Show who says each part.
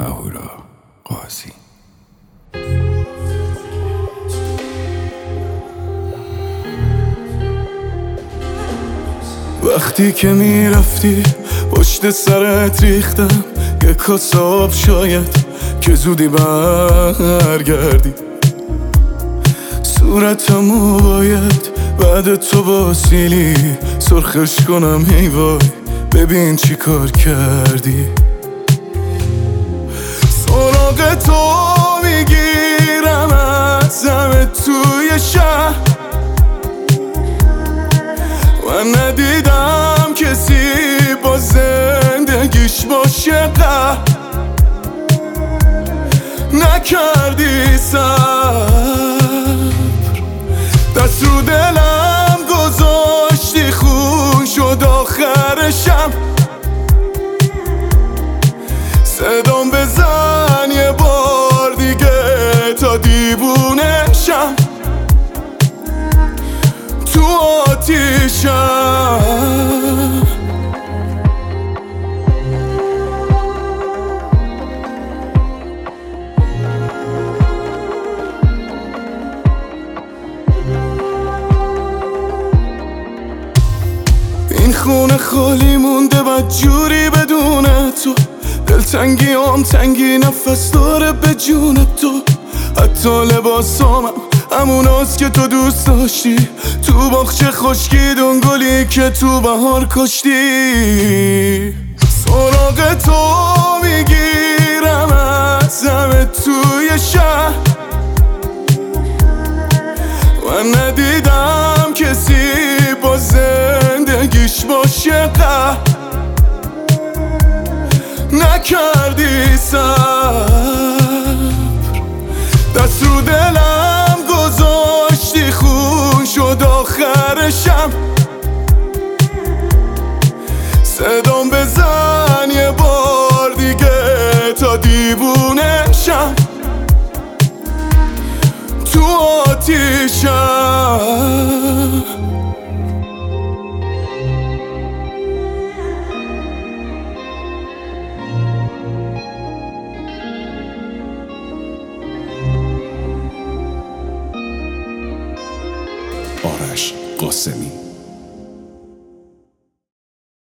Speaker 1: اهورا قاضی. وقتی که میرفتی پشت سرت ریختم یه کاسه آب، شاید که زودی برگردی. صورتمو باید بعد تو با سیلی سرخش کنم، هی وای ببین چی کار کردی. سراغ تو میگیرم از همه توی شهر، من ندیدم کسی با زندگیش باشه قهر. نکردی صبر، دست رو دلم گذاشتی، خون شد آخرشم. صدام بزن یه بار دیگه تا دیوونشم، تو آتیشم. این خونه خالی مونده بدجوری بدون تو، دلتنگی هم تنگی نفس داره به جون تو. حتی لباسامم هموناست که تو دوست داشتی، تو باغچه خشکی دنگلی که تو بهار کشتی. سراغ تو میگیرم از همه توی شهر، من ندیدم کسی با زندگیش باشه قهر. نکردی صبر، دست رو دلم گذاشتی، خون شد آخرشم. صدام بزن یه بار دیگه تا دیوونشم، تو آتیشم.
Speaker 2: آرش قاسمی.